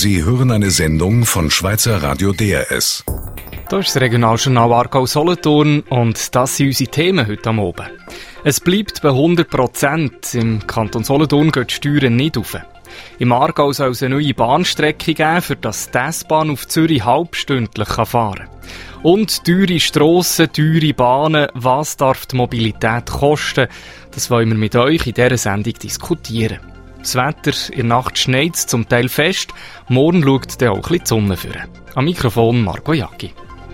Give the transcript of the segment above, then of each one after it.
Sie hören eine Sendung von Schweizer Radio DRS. Hier ist das Regionaljournal Aargau-Solothurn und das sind unsere Themen heute am Abend. Es bleibt bei 100%. Im Kanton Solothurn gehen die Steuern nicht rauf. Im Aargau soll es eine neue Bahnstrecke geben, für das die S-Bahn auf Zürich halbstündlich fahren kann. Und teure Strassen, teure Bahnen, was darf die Mobilität kosten? Das wollen wir mit euch in dieser Sendung diskutieren. Das Wetter, in der Nacht schneit es zum Teil fest, morgen schaut dann auch ein bisschen die Sonne vor. Am Mikrofon Marco Jacki.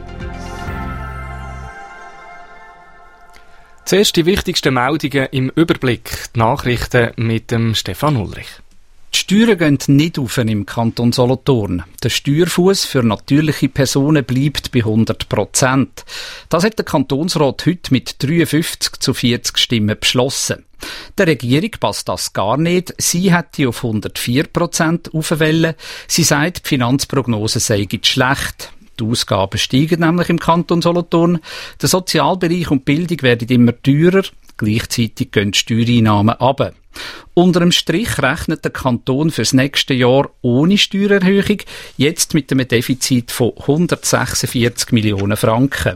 Zuerst die wichtigsten Meldungen im Überblick, die Nachrichten mit dem Stefan Ulrich. Die Steuern gehen nicht auf im Kanton Solothurn. Der Steuerfuss für natürliche Personen bleibt bei 100%. Das hat der Kantonsrat heute mit 53-40 Stimmen beschlossen. Der Regierung passt das gar nicht. Sie hätte auf 104% aufwollen. Sie sagt, die Finanzprognose sei schlecht. Die Ausgaben steigen nämlich im Kanton Solothurn. Der Sozialbereich und die Bildung werden immer teurer. Gleichzeitig gehen die Steuereinnahmen runter. Unter dem Strich rechnet der Kanton fürs nächste Jahr ohne Steuererhöhung, jetzt mit einem Defizit von 146 Millionen Franken.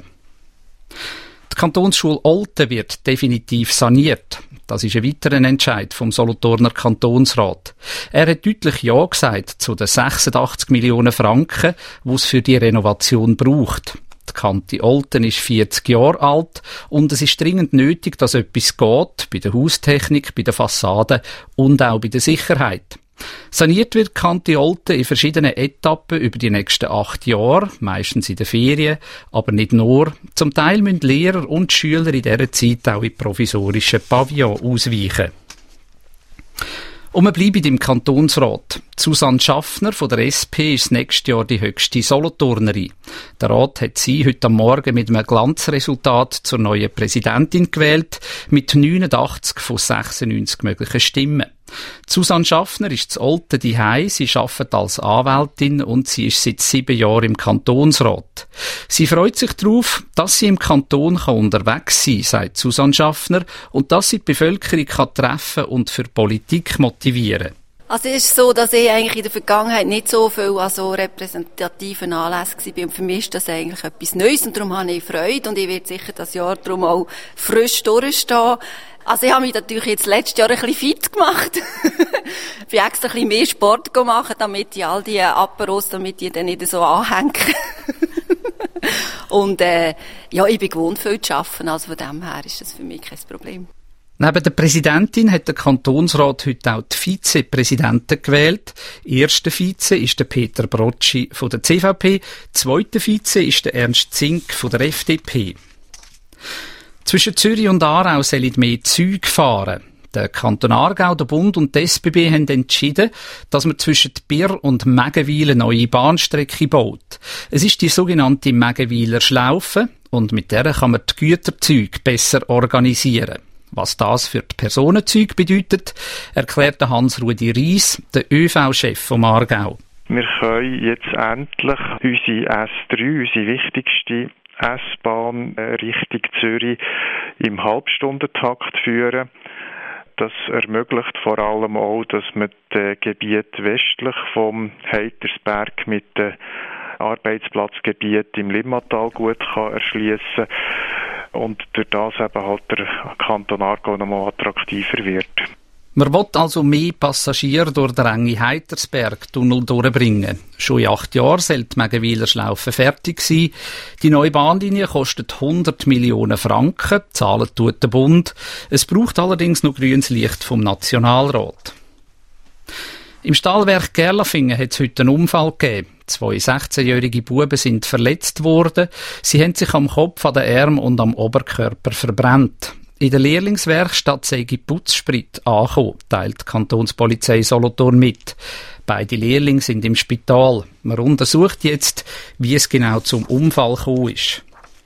Die Kantonsschule Olten wird definitiv saniert. Das ist ein weiterer Entscheid vom Solothurner Kantonsrat. Er hat deutlich Ja gesagt zu den 86 Millionen Franken, die es für die Renovation braucht. Die Kante Olten ist 40 Jahre alt und es ist dringend nötig, dass etwas geht, bei der Haustechnik, bei der Fassade und auch bei der Sicherheit. Saniert wird die Kante Olten in verschiedenen Etappen über die nächsten 8 Jahre, meistens in den Ferien, aber nicht nur. Zum Teil müssen Lehrer und Schüler in dieser Zeit auch in provisorischen Pavillons ausweichen. Und wir bleiben im Kantonsrat. Susanne Schaffner von der SP ist nächstes Jahr die höchste Solothurnerin. Der Rat hat sie heute am Morgen mit einem Glanzresultat zur neuen Präsidentin gewählt, mit 89 von 96 möglichen Stimmen. Susanne Schaffner ist zu Olten daheim, sie arbeitet als Anwältin und sie ist seit 7 Jahren im Kantonsrat. Sie freut sich darauf, dass sie im Kanton unterwegs sein kann, sagt Susanne Schaffner, und dass sie die Bevölkerung treffen und für Politik motivieren kann. Also es ist so, dass ich eigentlich in der Vergangenheit nicht so viel an so repräsentativen Anlässen war. Und für mich ist das eigentlich etwas Neues und darum habe ich Freude und ich werde sicher das Jahr darum auch frisch durchstehen. Also ich habe mich natürlich jetzt letztes Jahr ein bisschen fit gemacht. Ich bin extra ein bisschen mehr Sport gemacht, damit ich all die Aperos, damit die dann nicht so anhängen. Und ja, ich bin gewohnt viel zu arbeiten, also von dem her ist das für mich kein Problem. Neben der Präsidentin hat der Kantonsrat heute auch die Vizepräsidenten gewählt. Erster Vize ist der Peter Brocci von der CVP, zweiter Vize ist der Ernst Zink von der FDP. Zwischen Zürich und Aarau sollen mehr Züge fahren. Der Kanton Aargau, der Bund und die SBB haben entschieden, dass man zwischen Birr und Megenwil eine neue Bahnstrecke baut. Es ist die sogenannte Megenwiler Schlaufe und mit der kann man die Güterzüge besser organisieren. Was das für die Personenzüge bedeutet, erklärt Hans-Rudi Ries, der ÖV-Chef vom Aargau. Wir können jetzt endlich unsere S3, unsere wichtigste S-Bahn Richtung Zürich im Halbstundentakt führen. Das ermöglicht vor allem auch, dass man das Gebiet westlich vom Heitersberg mit den Arbeitsplatzgebieten im Limmatal gut erschliessen kann. Und durch das eben halt der Kanton Aargau nochmal attraktiver wird. Man will also mehr Passagiere durch den engen Heitersberg-Tunnel durchbringen. Schon in 8 Jahren soll die Megenwiler Schlaufe fertig sein. Die neue Bahnlinie kostet 100 Millionen Franken, zahlen tut der Bund. Es braucht allerdings noch grünes Licht vom Nationalrat. Im Stahlwerk Gerlafingen hat es heute einen Unfall gegeben. 2 16-jährige Buben sind verletzt worden. Sie haben sich am Kopf, an den Armen und am Oberkörper verbrannt. In der Lehrlingswerkstatt sei Putzsprit angekommen, teilt die Kantonspolizei Solothurn mit. Beide Lehrlinge sind im Spital. Man untersucht jetzt, wie es genau zum Unfall gekommen ist.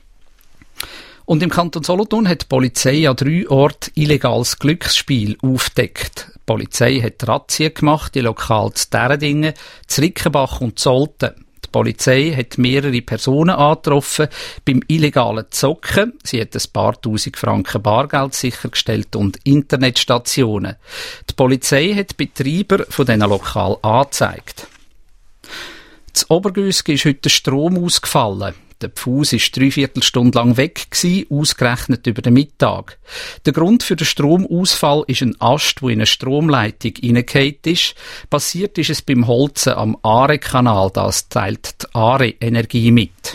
Und im Kanton Solothurn hat die Polizei an 3 Orten illegales Glücksspiel aufgedeckt. Die Polizei hat Razzien gemacht in Lokalen zu Däredingen, zu Rickenbach und Zolten. Die Polizei hat mehrere Personen angetroffen beim illegalen Zocken. Sie hat ein paar tausend Franken Bargeld sichergestellt und Internetstationen. Die Polizei hat Betreiber von diesen Lokalen angezeigt. Das Obergüsg ist heute der Strom ausgefallen. Der Pfus war 3/4 Stunde lang weg, ausgerechnet über den Mittag. Der Grund für den Stromausfall ist ein Ast, der in eine Stromleitung hineingefallen ist. Passiert ist es beim Holzen am Aare-Kanal. Das teilt die Aare Energie mit.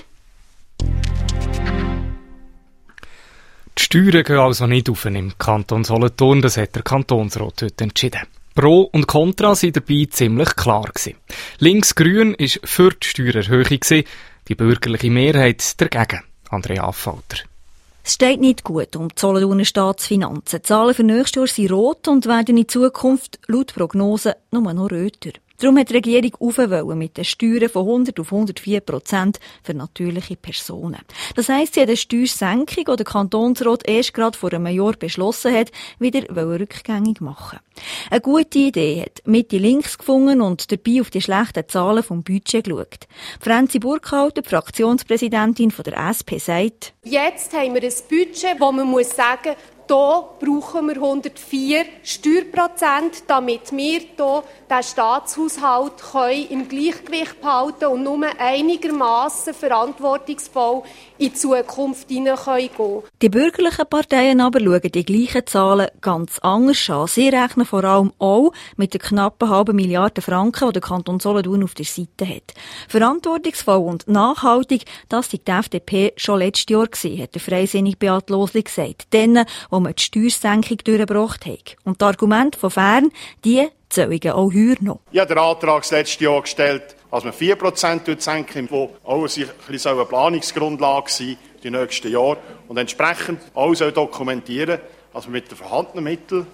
Die Steuern gehen also nicht auf im Kanton Solothurn, das hat der Kantonsrat heute entschieden. Pro und Contra waren dabei ziemlich klar gewesen. Links-Grün war für die Steuererhöhung, die bürgerliche Mehrheit dagegen. Andrea Affalter. Es steht nicht gut um die Solothurner Staatsfinanzen. Die Zahlen für nächstes Jahr sind rot und werden in Zukunft laut Prognosen nur noch röter. Darum hat die Regierung aufwollen mit den Steuern von 100 auf 104% für natürliche Personen. Das heisst, sie hat eine Steuersenkung, die der Kantonsrat erst gerade vor einem Jahr beschlossen hat, wieder rückgängig machen. Eine gute Idee hat Mitte links gefunden und dabei auf die schlechten Zahlen vom Budget geschaut. Franzi Burkhalter, die Fraktionspräsidentin der SP, sagt: Jetzt haben wir ein Budget, wo man muss sagen, hier brauchen wir 104 Steuerprozent, damit wir hier den Staatshaushalt im Gleichgewicht behalten und nur einigermaßen verantwortungsvoll in die Zukunft hinein gehen können. Die bürgerlichen Parteien aber schauen die gleichen Zahlen ganz anders an. Sie rechnen vor allem auch mit den knappen halben Milliarden Franken, die der Kanton Solothurn auf der Seite hat. Verantwortungsvoll und nachhaltig, das war die FDP schon letztes Jahr gewesen, hat der freisinnige Beat Losli gesagt. Dann, wo man die Steuersenkung durchgebracht hat. Und die Argumente von fern, die zählen auch heuer noch. Ich habe den Antrag das letzte Jahr gestellt, dass man 4% senken, wo auch eine Planungsgrundlage sein die nächsten Jahre und entsprechend auch dokumentieren, dass man mit den vorhandenen Mitteln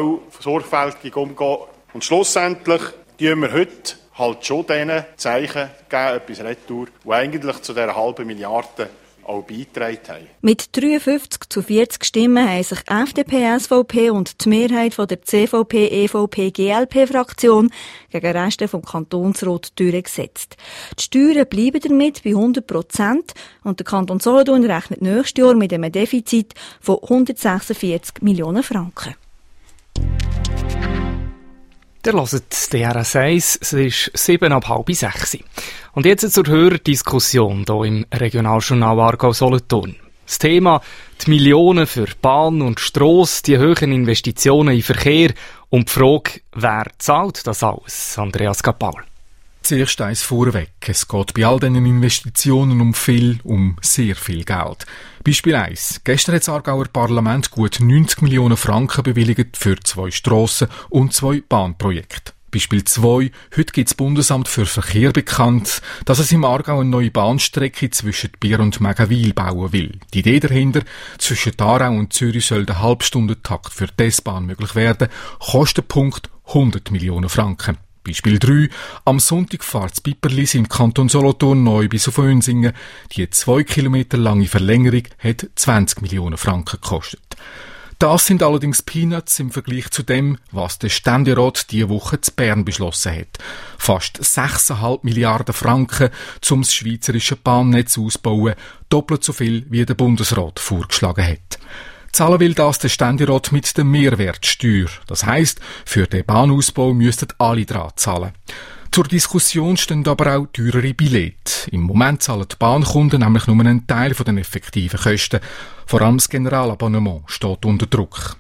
sorgfältig umgehen soll. Und schlussendlich geben wir heute halt schon diesen Zeichen geben, etwas retour, die eigentlich zu dieser halben Milliarde auch beigetragen haben. Mit 53-40 Stimmen haben sich FDP, SVP und die Mehrheit von der CVP, EVP, GLP-Fraktion gegen den Rest vom Kantonsrat durchgesetzt. Die Steuern bleiben damit bei 100% und der Kanton Solothurn rechnet nächstes Jahr mit einem Defizit von 146 Millionen Franken. Ihr hört DRS 1, es ist 7:30. Und jetzt zur Hörerdiskussion hier im Regionaljournal Aargau-Solothurn. Das Thema: die Millionen für Bahn und Strasse, die hohen Investitionen in Verkehr und die Frage, wer zahlt das alles? Andreas Kapaul. Zuerst eins vorweg. Es geht bei all diesen Investitionen um sehr viel Geld. Beispiel 1. Gestern hat das Aargauer Parlament gut 90 Millionen Franken bewilligt für 2 Strassen und 2 Bahnprojekte. Beispiel 2. Heute gibt das Bundesamt für Verkehr bekannt, dass es im Aargau eine neue Bahnstrecke zwischen Bier und Megawil bauen will. Die Idee dahinter: zwischen Aarau und Zürich soll der Halbstundentakt für die S-Bahn möglich werden. Kostenpunkt 100 Millionen Franken. Beispiel 3. Am Sonntag fährt das Piperlis im Kanton Solothurn neu bis auf Önsingen. Die 2 Kilometer lange Verlängerung hat 20 Millionen Franken gekostet. Das sind allerdings Peanuts im Vergleich zu dem, was der Ständerat diese Woche zu Bern beschlossen hat. Fast 6,5 Milliarden Franken, um das schweizerische Bahnnetz auszubauen, doppelt so viel, wie der Bundesrat vorgeschlagen hat. Zahlen will das der Ständerat mit der Mehrwertsteuer. Das heisst, für den Bahnausbau müssten alle dran zahlen. Zur Diskussion stehen aber auch teurere Billette. Im Moment zahlen die Bahnkunden nämlich nur einen Teil von den effektiven Kosten. Vor allem das Generalabonnement steht unter Druck.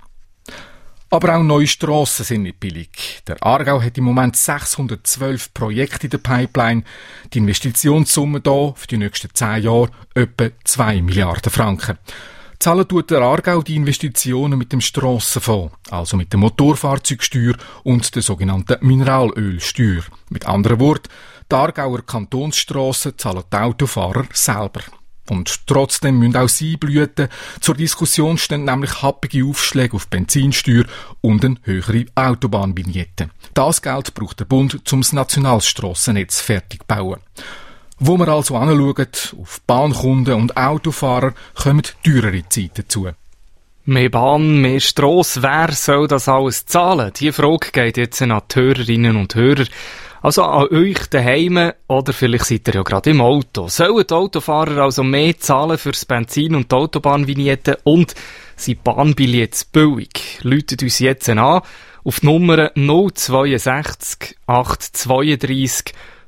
Aber auch neue Strassen sind nicht billig. Der Aargau hat im Moment 612 Projekte in der Pipeline. Die Investitionssumme hier für die nächsten 10 Jahre etwa 2 Milliarden Franken. Zahlen tut der Aargau die Investitionen mit dem Strassenfonds, also mit der Motorfahrzeugsteuer und der sogenannten Mineralölsteuer. Mit anderen Worten, die Aargauer Kantonsstrassen zahlen die Autofahrer selber. Und trotzdem müssen auch sie blüten. Zur Diskussion stehen nämlich happige Aufschläge auf Benzinsteuer und eine höhere Autobahnvignette. Das Geld braucht der Bund, um das Nationalstrassennetz fertig zu bauen. Wo wir also anschauen, auf Bahnkunden und Autofahrer kommen teurere Zeiten dazu. Mehr Bahn, mehr Strasse, wer soll das alles zahlen? Diese Frage geht jetzt an die Hörerinnen und Hörer. Also an euch daheim oder vielleicht seid ihr ja gerade im Auto. Sollen die Autofahrer also mehr zahlen fürs Benzin und die Autobahnvignette und sind Bahnbillets billig? Läutet uns jetzt an auf die Nummer 062 832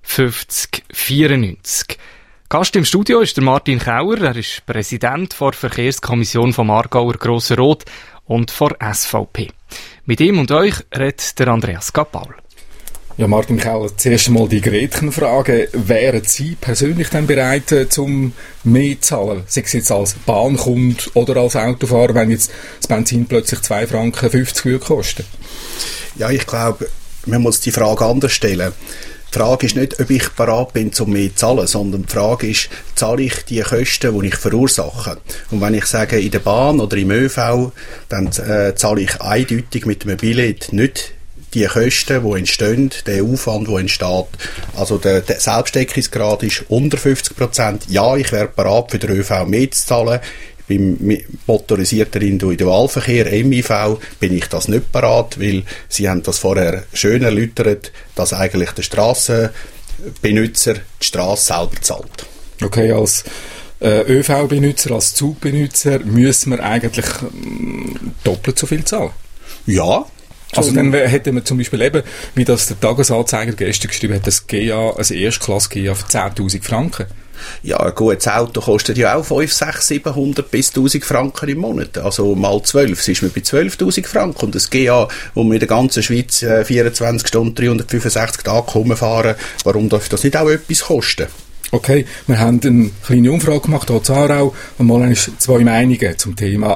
50 94. Gast im Studio ist der Martin Kauer. Er ist Präsident der Verkehrskommission vom Aargauer Grosser Rot und der SVP. Mit ihm und euch redet der Andreas Gapaul. Ja, Martin Kauer, zuerst einmal die Gretchenfrage. Wären Sie persönlich dann bereit, zum mehr zu zahlen? Sei es jetzt als Bahnkund oder als Autofahrer, wenn jetzt das Benzin plötzlich 2,50 Franken würde kosten? Ja, ich glaube, man muss die Frage anders stellen. Die Frage ist nicht, ob ich bereit bin, um mehr zu zahlen, sondern die Frage ist, zahle ich die Kosten, die ich verursache? Und wenn ich sage, in der Bahn oder im ÖV, dann zahle ich eindeutig mit einem Billett nicht die Kosten, die entstehen, der Aufwand, der entsteht. Also der Selbstdeckungsgrad ist unter 50%. Ja, ich wäre bereit, für den ÖV mehr zu zahlen. Beim motorisierten Individualverkehr, MIV, bin ich das nicht bereit, weil Sie haben das vorher schön erläutert, dass eigentlich der Strassenbenutzer die Strasse selber zahlt. Okay, als ÖV-Benutzer, als Zugbenutzer müssen wir eigentlich doppelt so viel zahlen? Ja. Also dann hätten wir zum Beispiel eben, wie das der Tagesanzeiger gestern geschrieben hat, ein Erstklasse-GA für 10'000 Franken. Ja, ein gutes Auto kostet ja auch 500, 600, 700 bis 1000 Franken im Monat. Also mal 12, ist man bei 12'000 Franken. Und das GA, wo wir in der ganzen Schweiz 24 Stunden, 365 Tage fahren, warum darf das nicht auch etwas kosten? Okay, wir haben eine kleine Umfrage gemacht, hier in Aarau, und mal haben zwei Meinungen zum Thema,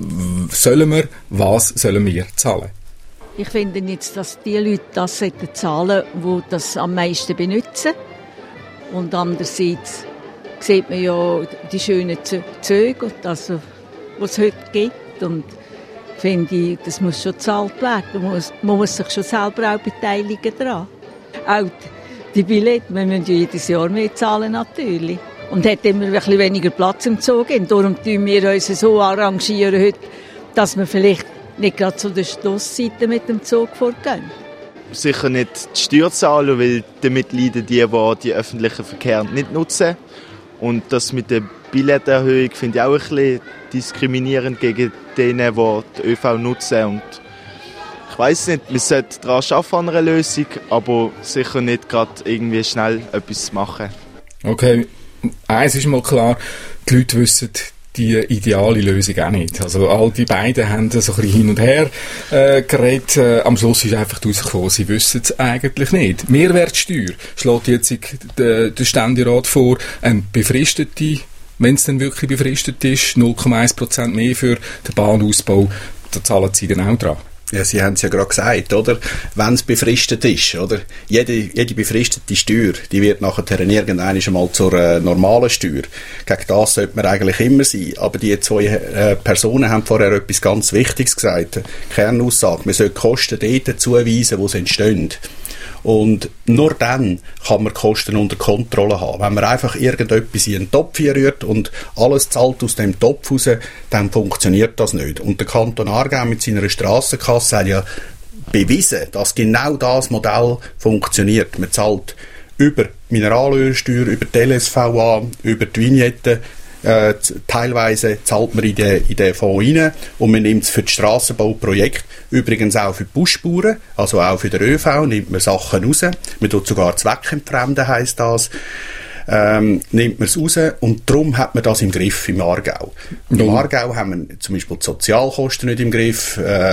was sollen wir zahlen? Ich finde jetzt, dass die Leute das zahlen sollten, die das am meisten benutzen. Und andererseits sieht man ja die schönen Züge, also, die es heute gibt. Und finde ich, das muss schon gezahlt werden. Man muss sich schon selber auch beteiligen daran. Auch die Billette, wir müssen jedes Jahr mehr zahlen natürlich. Und hat immer ein bisschen weniger Platz im Zug. Und darum tun wir uns so arrangieren heute, dass wir vielleicht nicht gerade zu der Stossseite mit dem Zug vorgehen. Sicher nicht die Steuer zahlen, weil damit leiden die öffentlichen Verkehr nicht nutzen. Und das mit der Billetterhöhung finde ich auch ein bisschen diskriminierend gegen denen, die die ÖV nutzen. Und ich weiss nicht, wir sollten daran arbeiten an einer Lösung, aber sicher nicht gerade irgendwie schnell etwas machen. Okay, eins ist mal klar, die Leute wissen die ideale Lösung auch nicht. Also all die beiden haben so ein bisschen hin und her geredet. Am Schluss ist einfach rausgekommen, sie wissen es eigentlich nicht. Mehrwertsteuer schlägt jetzt der Ständerat vor, eine befristete, wenn es dann wirklich befristet ist, 0,1% mehr für den Bahnausbau, da zahlen sie dann auch dran. Ja, Sie haben es ja gerade gesagt, oder? Wenn es befristet ist, oder? Jede befristete Steuer, die wird nachher irgendwann einmal zur normalen Steuer. Gegen das sollte man eigentlich immer sein. Aber die zwei Personen haben vorher etwas ganz Wichtiges gesagt. Kernaussage, man sollte Kosten dort zuweisen, wo sie entstehen. Und nur dann kann man Kosten unter Kontrolle haben. Wenn man einfach irgendetwas in einen Topf rührt und alles zahlt aus dem Topf raus, dann funktioniert das nicht. Und der Kanton Aargau mit seiner Strassenkasse hat ja bewiesen, dass genau das Modell funktioniert. Man zahlt über Mineralölsteuer, über die LSVA, über die Vignette. Teilweise zahlt man in den Fonds rein und man nimmt es für das Strassenbauprojekt, übrigens auch für die Busspuren, also auch für den ÖV, nimmt man Sachen raus. Man tut sogar zweckentfremden, heisst das. Nimmt man es raus und darum hat man das im Griff im Aargau. Im Aargau haben wir zum Beispiel die Sozialkosten nicht im Griff,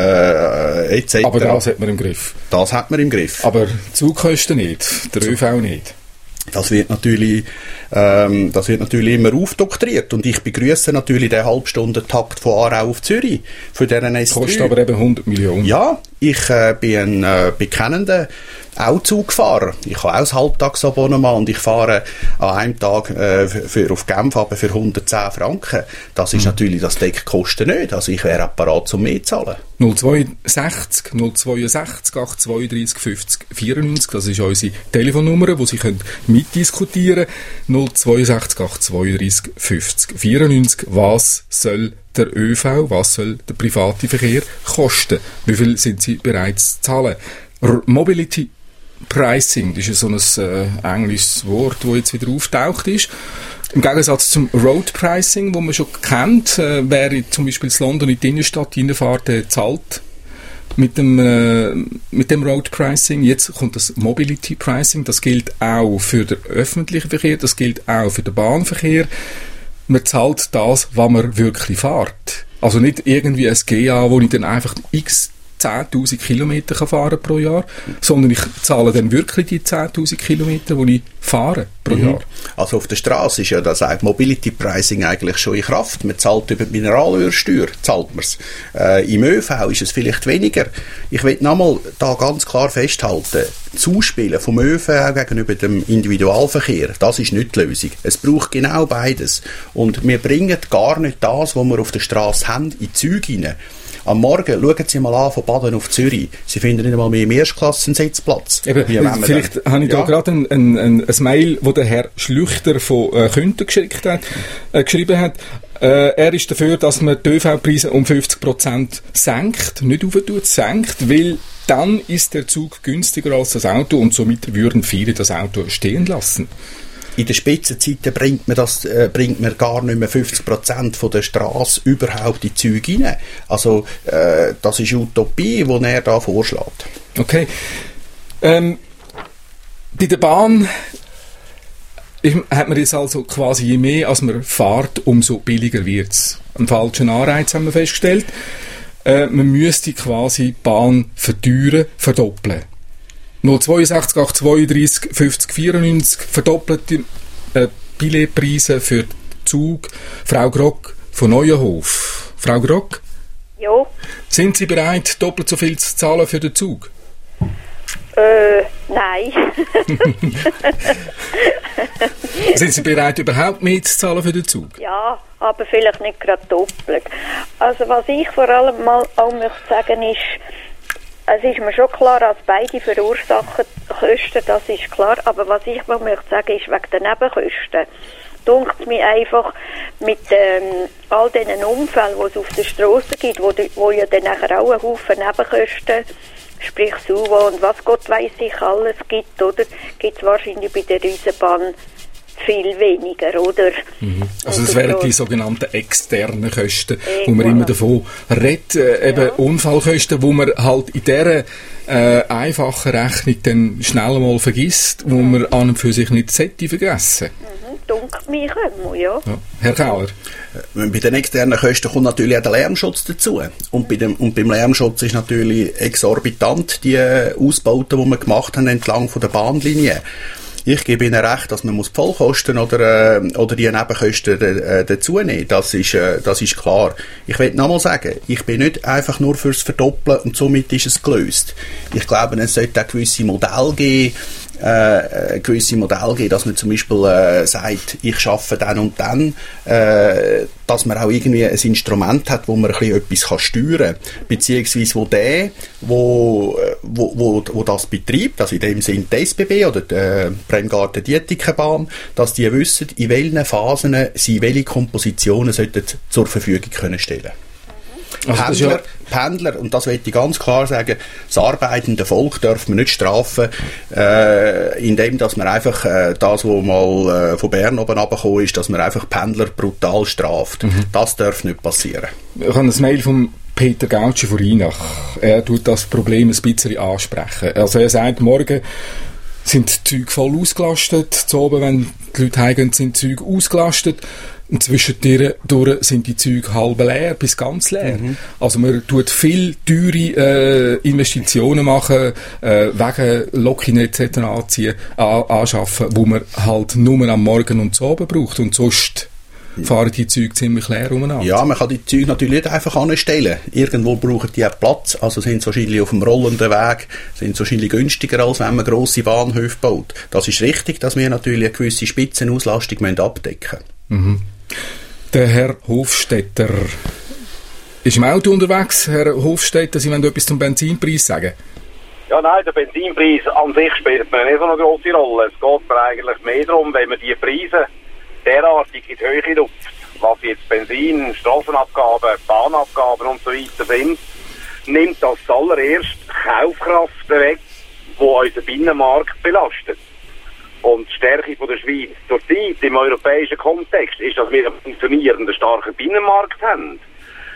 etc. Aber das hat man im Griff. Das hat man im Griff. Aber die Zugkosten nicht, der ÖV nicht. Das wird natürlich immer aufdoktriert und ich begrüße natürlich den Halbstundentakt von Aarau auf Zürich für diesen S3. Kostet aber eben 100 Millionen. Ja, ich bin ein bekennender Zugfahrer. Ich habe auch ein Halbtagsabonnement und ich fahre an einem Tag auf Genf aber für 110 Franken. Das ist natürlich, das deckt Kosten nicht. Also ich wäre bereit zum mehr zahlen. 062 832 50 94, das ist unsere Telefonnummer, wo Sie können mitdiskutieren können. 062 832 50 94. Was soll der ÖV, was soll der private Verkehr kosten? Wie viel sind Sie bereit zu zahlen? Mobility Pricing, das ist ja so ein englisches Wort, das jetzt wieder auftaucht ist. Im Gegensatz zum Road Pricing, das man schon kennt, wer zum Beispiel in London in die Innenstadt reinfährt, zahlt mit dem Road Pricing. Jetzt kommt das Mobility Pricing. Das gilt auch für den öffentlichen Verkehr, das gilt auch für den Bahnverkehr. Man zahlt das, was man wirklich fährt. Also nicht irgendwie ein GA, wo ich dann einfach x 10'000 Kilometer fahren pro Jahr, sondern ich zahle dann wirklich die 10'000 Kilometer, die ich fahre pro Jahr. Also auf der Straße ist ja das Mobility Pricing eigentlich schon in Kraft. Man zahlt über die Mineralölsteuer, zahlt man es. Im ÖV ist es vielleicht weniger. Ich will nochmal da ganz klar festhalten, das Ausspielen vom ÖV gegenüber dem Individualverkehr, das ist nicht die Lösung. Es braucht genau beides. Und wir bringen gar nicht das, was wir auf der Straße haben, in die Züge hinein. Am Morgen schauen Sie mal an von Baden auf Zürich. Sie finden nicht einmal mehr im Erstklassen-Sitzplatz. Vielleicht habe ich da gerade ein Mail, das der Herr Schlüchter von Künten geschrieben hat. Er ist dafür, dass man die ÖV-Preise um 50% senkt, nicht aufentut, senkt, weil dann ist der Zug günstiger als das Auto und somit würden viele das Auto stehen lassen. In den Spitzenzeiten bringt man gar nicht mehr 50% von der Straße überhaupt in die Züge rein. Also, das ist Utopie, die er da vorschlägt. Okay. Bei der Bahn hat man jetzt also quasi, je mehr als man fährt, umso billiger wird es. Einen falschen Anreiz haben wir festgestellt. Man müsste quasi die Bahn verdoppeln. 062, 832, 50, 94 verdoppelte Billetpreise für den Zug. Frau Grock von Neuenhof. Frau Grock? Ja. Sind Sie bereit, doppelt so viel zu zahlen für den Zug? Nein. Sind Sie bereit, überhaupt mehr zu zahlen für den Zug? Ja, aber vielleicht nicht gerade doppelt. Also was ich vor allem mal auch möchte sagen ist, es ist mir schon klar, dass beide verursachen Kosten, das ist klar. Aber was ich mal möchte sagen, ist wegen der Nebenkosten. Dunkt mir einfach mit all diesen Unfällen, die es auf der Straße gibt, wo ja dann nachher auch einen Haufen Nebenkosten, sprich SUVO und was Gott weiss ich alles gibt, oder? Gibt es wahrscheinlich bei der Eisenbahn viel weniger, oder? Also das wären die sogenannten externen Kosten, wo man immer davon redet, eben Unfallkosten, wo man halt in dieser einfachen Rechnung dann schnell mal vergisst, wo man an und für sich nicht vergessen. Dunkt mich immer, ja. Herr Kauer? Bei den externen Kosten kommt natürlich auch der Lärmschutz dazu. Und beim Lärmschutz ist natürlich exorbitant die Ausbauten, die wir gemacht haben entlang von der Bahnlinie. Ich gebe Ihnen recht, dass man die Vollkosten oder die Nebenkosten dazu nehmen. Das ist klar. Ich will nochmal sagen, ich bin nicht einfach nur fürs Verdoppeln und somit ist es gelöst. Ich glaube, es sollte auch gewisse Modelle geben, dass man zum Beispiel sagt, ich arbeite dann und dann, dass man auch irgendwie ein Instrument hat, wo man ein bisschen etwas steuern kann, beziehungsweise wo das betreibt, also in dem Sinne die SBB oder die Bremgarten-Dietikenbahn, dass die wissen, in welchen Phasen sie welche Kompositionen sollten zur Verfügung können stellen. Also Pendler, und das möchte ich ganz klar sagen, das arbeitende Volk darf man nicht strafen, indem dass man einfach das, was mal von Bern oben runtergekommen ist, dass man einfach Pendler brutal straft. Das darf nicht passieren. Ich habe ein Mail von Peter Gautschi von Rheinach. Er tut das Problem ein bisschen ansprechen. Also er sagt, morgen sind die Züge voll ausgelastet, zu oben, wenn die Leute heimgehen, sind die Züge ausgelastet. Und zwischendurch sind die Züge halb leer bis ganz leer. Also man tut viel teure Investitionen machen, wegen Lokin etc. anschaffen, wo man halt nur am Morgen und zu Abend braucht. Und sonst fahren die Züge ziemlich leer umeinander. Ja, man kann die Züge natürlich nicht einfach anstellen. Irgendwo brauchen die auch Platz. Also sind sie wahrscheinlich auf dem rollenden Weg, sind sie wahrscheinlich günstiger, als wenn man grosse Bahnhöfe baut. Das ist richtig, dass wir natürlich eine gewisse Spitzenauslastung abdecken müssen. Der Herr Hofstetter ist im Auto unterwegs. Herr Hofstetter, Sie wollen etwas zum Benzinpreis sagen? Ja, nein, der Benzinpreis an sich spielt mir nicht so eine grosse Rolle. Es geht mir eigentlich mehr darum, wenn man die Preise derartig in die Höhe ruft, was jetzt Benzin, Strassenabgaben, Bahnabgaben und so weiter sind, nimmt das allererst Kaufkraft weg, die unseren Binnenmarkt belastet. Und die Stärke von der Schweiz zurzeit im europäischen Kontext ist, dass wir einen funktionierenden, starken Binnenmarkt haben.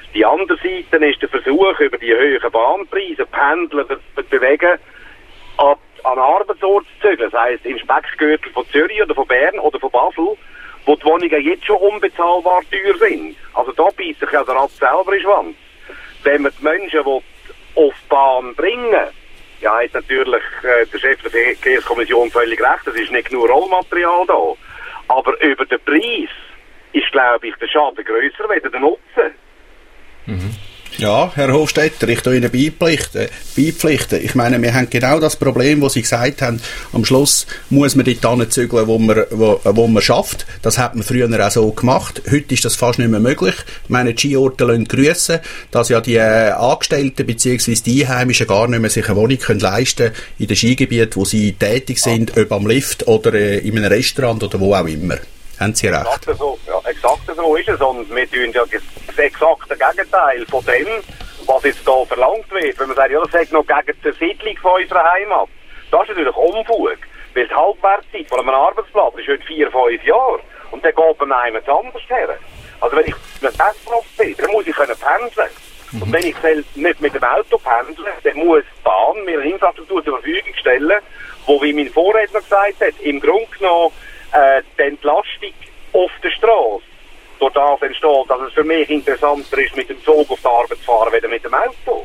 Die andere Seite ist der Versuch, über die hohen Bahnpreise Pendler zu bewegen, an einen Arbeitsort zu zügeln, das heisst im Speckgürtel von Zürich oder von Bern oder von Basel, wo die Wohnungen jetzt schon unbezahlbar teuer sind. Also da beißt sich ja der Rat selber in den Schwanz. Wenn man die Menschen auf die Bahn bringen, ja, hat natürlich der Chef der Verkehrskommission völlig recht, es ist nicht nur Rollmaterial da. Aber über den Preis ist, glaube ich, der Schaden grösser als der Nutzen. Mhm. Ja, Herr Hofstetter, ich tue Ihnen beipflichten. Ich meine, wir haben genau das Problem, das Sie gesagt haben. Am Schluss muss man dort hinzügeln, wo man schafft. Das hat man früher auch so gemacht. Heute ist das fast nicht mehr möglich. Ich meine, die Skiorte lassen grüssen, dass ja die Angestellten bzw. die Einheimischen gar nicht mehr sich eine Wohnung leisten können in den Skigebieten, wo sie tätig sind, ob am Lift oder in einem Restaurant oder wo auch immer. Haben Sie recht? Exakt so ist es. Und wir tun ja das exakte Gegenteil von dem, was jetzt hier verlangt wird. Wenn man sagt, ja, das sagt noch gegen die Zersiedlung von unserer Heimat. Das ist natürlich Unfug. Weil die Halbwertszeit von einem Arbeitsplatz ist heute 4-5 Jahre. Und dann geht man einem anders her. Also wenn ich mit S-Prof bin, dann muss ich pendeln. Und wenn ich nicht mit dem Auto pendle, dann muss die Bahn mir eine Infrastruktur zur Verfügung stellen, wo, wie mein Vorredner gesagt hat, im Grunde genommen die Entlastung auf der Straße durch das entsteht, dass es für mich interessanter ist, mit dem Zug auf die Arbeit zu fahren, als mit dem Auto.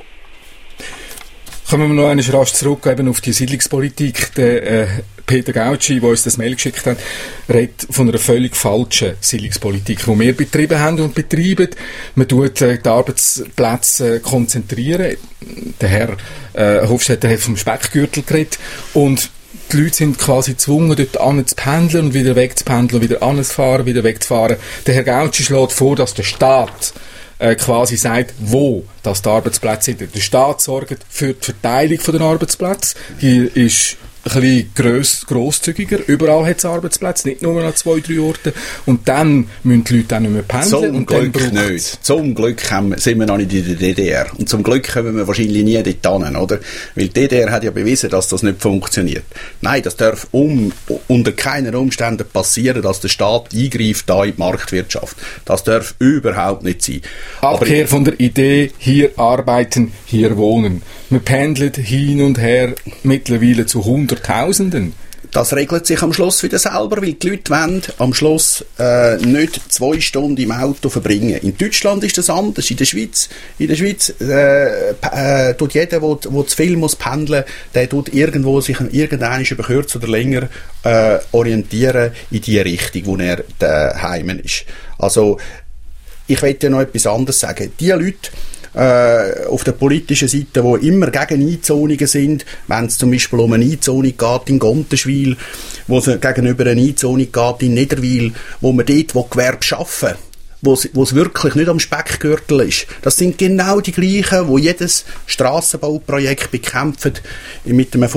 Kommen wir noch einmal rasch zurück eben auf die Siedlungspolitik. Der Peter Gautschi, der uns das Mail geschickt hat, redet von einer völlig falschen Siedlungspolitik, die wir betrieben haben und betreiben. Man tut die Arbeitsplätze konzentrieren. Der Herr Hofstetter hat vom Speckgürtel geredet. Und die Leute sind quasi gezwungen, dort an zu pendeln und wieder wegzupendeln, wieder anzufahren, wieder wegzufahren. Der Herr Gautschi schlägt vor, dass der Staat quasi sagt, wo das die Arbeitsplätze sind. Der Staat sorgt für die Verteilung der Arbeitsplätze. Hier ist ein bisschen grosszügiger. Überall hat es Arbeitsplätze, nicht nur an 2-3 Orten. Und dann müssen die Leute auch nicht mehr pendeln. Zum Glück nicht. Zum Glück sind wir noch nicht in der DDR. Und zum Glück kommen wir wahrscheinlich nie dort hin, oder? Weil die DDR hat ja bewiesen, dass das nicht funktioniert. Nein, das darf unter keinen Umständen passieren, dass der Staat eingreift da in die Marktwirtschaft. Das darf überhaupt nicht sein. Abkehr von der Idee, hier arbeiten, hier wohnen. Man pendelt hin und her mittlerweile zu Hunderttausenden. Das regelt sich am Schluss wieder selber, weil die Leute wollen am Schluss nicht 2 Stunden im Auto verbringen. In Deutschland ist das anders, in der Schweiz tut jeder, der zu viel muss pendeln, der tut irgendwo sich irgendwann über kurz oder länger orientieren in die Richtung, wo er daheim ist. Also, ich will ja noch etwas anderes sagen. Die Leute, auf der politischen Seite, die immer gegen Einzonungen sind, wenn es zum Beispiel um eine Einzonung geht in Gontenschwil, wo es gegenüber eine Einzonung geht in Niederwil, wo man dort Gewerbe schaffen, wo es wirklich nicht am Speckgürtel ist. Das sind genau die gleichen, die jedes Strassenbauprojekt bekämpfen mit einem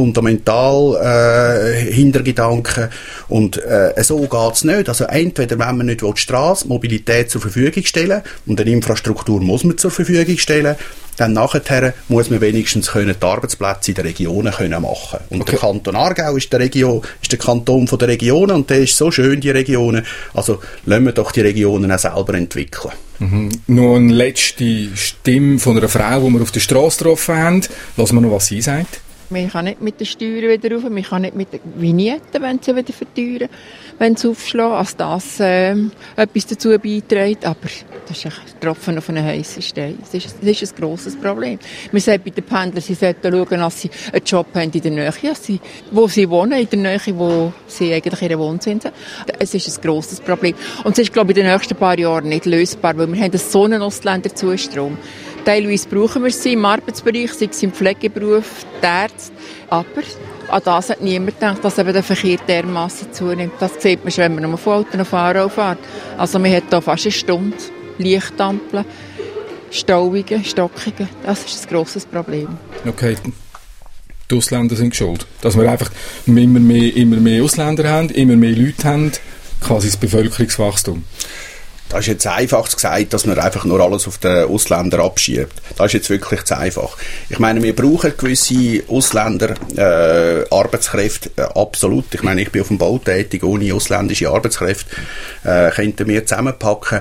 Fundamental Hintergedanken. Und so geht's nicht. Also entweder, wenn man nicht die Strasse, Mobilität zur Verfügung stellen, und eine Infrastruktur muss man zur Verfügung stellen, dann nachher muss man wenigstens die Arbeitsplätze in den Regionen machen. Und okay. Der Kanton Aargau ist der Kanton der Regionen, und der ist so schön, die Regionen. Also lassen wir doch die Regionen auch selber entwickeln. Mhm. Noch eine letzte Stimme von einer Frau, die wir auf der Strasse getroffen haben. Lassen wir noch, was sie sagt. Man kann nicht mit den Steuern wieder rauf, man kann nicht mit den Vignetten, wenn sie wieder verteuern, wenn sie aufschlagen, als das etwas dazu beiträgt. Aber das ist ein Tropfen auf einen heissen Stein. Das ist ein grosses Problem. Man sagt bei den Pendlern, sie sollten schauen, dass sie einen Job haben in der Nähe, wo sie wohnen, in der Nähe, wo sie eigentlich ihre Wohnsitz haben. Es ist ein grosses Problem. Und es ist, glaube ich, in den nächsten paar Jahren nicht lösbar, weil wir haben so einen Ausländerzustrom. Teilweise brauchen wir sie im Arbeitsbereich, sei es im Pflegeberuf, die Ärzte. Aber an das hat niemand gedacht, dass eben der Verkehr dermassen zunimmt. Das sieht man schon, wenn man nur von Auto fährt. Also man hat hier fast eine Stunde Lichtampeln, Stauungen, Stockungen. Das ist ein grosses Problem. Okay. Die Ausländer sind schuld. Dass wir einfach immer mehr Ausländer haben, immer mehr Leute haben, quasi das Bevölkerungswachstum. Das ist jetzt einfach gesagt, dass man einfach nur alles auf den Ausländer abschiebt. Das ist jetzt wirklich zu einfach. Ich meine, wir brauchen gewisse Ausländer, Arbeitskräfte, absolut. Ich meine, ich bin auf dem Bau tätig, ohne ausländische Arbeitskräfte könnten wir zusammenpacken.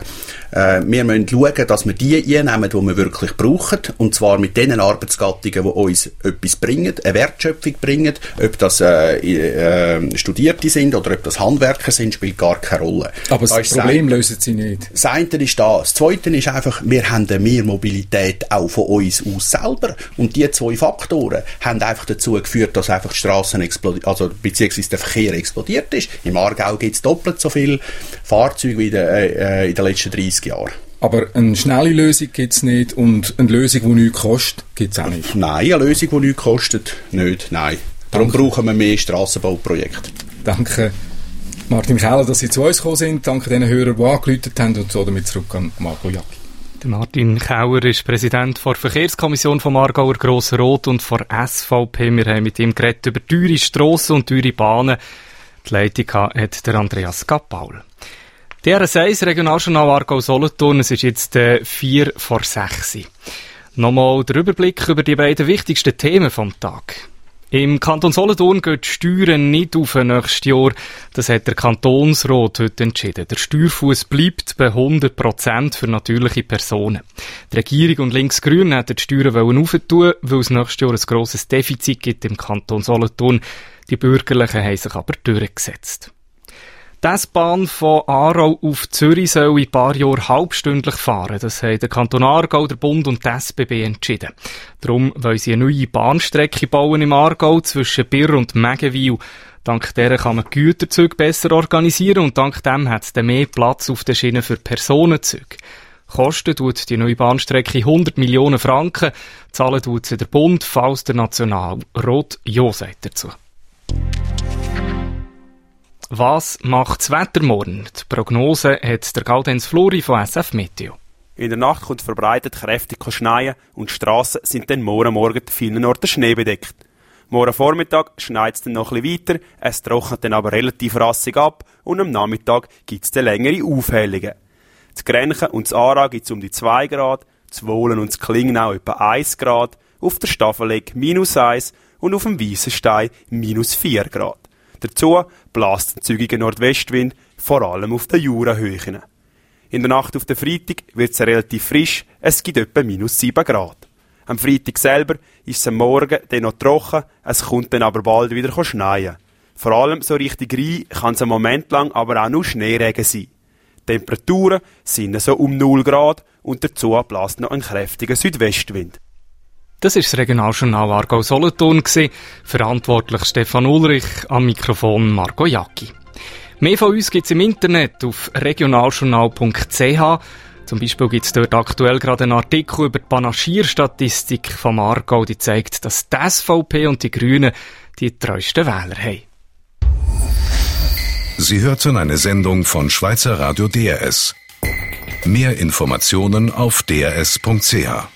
Wir müssen schauen, dass wir die einnehmen, die wir wirklich brauchen, und zwar mit den Arbeitsgattungen, die uns etwas bringen, eine Wertschöpfung bringen. Ob das Studierte sind oder ob das Handwerker sind, spielt gar keine Rolle. Aber das Problem lösen Sie nicht. Das eine ist das. Das zweite ist einfach, wir haben mehr Mobilität auch von uns aus selber. Und die zwei Faktoren haben einfach dazu geführt, dass einfach die Strassen beziehungsweise der Verkehr explodiert ist. Im Aargau gibt es doppelt so viele Fahrzeuge wie in den letzten 30 Jahren. Aber eine schnelle Lösung gibt es nicht und eine Lösung, die nichts kostet, gibt es auch nicht? Nein, eine Lösung, die nichts kostet, nicht, nein. Darum brauchen wir mehr Strassenbauprojekte. Danke, Martin Keller, dass Sie zu uns gekommen sind. Danke den Hörern, die angerufen haben, und so damit zurück an Marco Jacki. Martin Kauer ist Präsident der Verkehrskommission vom Aargauer Grossen Rot und von SVP. Wir haben mit ihm geredet über teure Strassen und teure Bahnen. Die Leitung hat der Andreas Gappaul. Die RS1 Regionaljournal Aargau-Solothurn, es ist jetzt 4 vor 6. Nochmal der Überblick über die beiden wichtigsten Themen vom Tag. Im Kanton Solothurn gehen die Steuern nicht auf nächstes Jahr. Das hat der Kantonsrat heute entschieden. Der Steuerfuss bleibt bei 100% für natürliche Personen. Die Regierung und Linksgrün hätten die Steuern aufentun, weil es nächstes Jahr ein grosses Defizit gibt im Kanton Solothurn. Die Bürgerlichen haben sich aber durchgesetzt. Die S-Bahn von Aarau auf Zürich soll in ein paar Jahren halbstündlich fahren. Das haben der Kanton Aargau, der Bund und die SBB entschieden. Darum wollen sie eine neue Bahnstrecke bauen im Aargau zwischen Birr und Megenwil. Dank der kann man die Güterzüge besser organisieren und dank dem hat es dann mehr Platz auf den Schienen für Personenzüge. Kosten tut die neue Bahnstrecke 100 Millionen Franken. Zahlen tut sie der Bund, falls der Nationalrat Ja sagt dazu. Was macht das Wetter morgen? Die Prognose hat der Gaudenz Flori von SF Meteo. In der Nacht kommt verbreitet kräftig schneien und die Strassen sind dann morgen an vielen Orten schneebedeckt. Morgen Vormittag schneit es dann noch ein bisschen weiter, es trocknet dann aber relativ rassig ab und am Nachmittag gibt es dann längere Aufhellungen. Das Grenchen und das Aarau gibt es um die 2 Grad, das Wohlen und das Klingenau etwa 1 Grad, auf der Staffeleck -1 und auf dem Weissenstein -4 Grad. Dazu bläst ein zügiger Nordwestwind, vor allem auf den Jurahöhen. In der Nacht auf den Freitag wird es relativ frisch, es gibt etwa -7 Grad. Am Freitag selber ist es am Morgen dann noch trocken, es kommt dann aber bald wieder schneien. Vor allem so Richtung Rhein kann es einen Moment lang aber auch nur Schneeregen sein. Die Temperaturen sind so um 0 Grad und dazu bläst noch ein kräftiger Südwestwind. Das ist das Regionaljournal Aargau-Solothurn gewesen. Verantwortlich Stefan Ulrich, am Mikrofon Marco Jacki. Mehr von uns gibt es im Internet auf regionaljournal.ch. Zum Beispiel gibt es dort aktuell gerade einen Artikel über die Panagierstatistik vom Aargau, die zeigt, dass die SVP und die Grünen die treuesten Wähler haben. Sie hörten eine Sendung von Schweizer Radio DRS. Mehr Informationen auf drs.ch.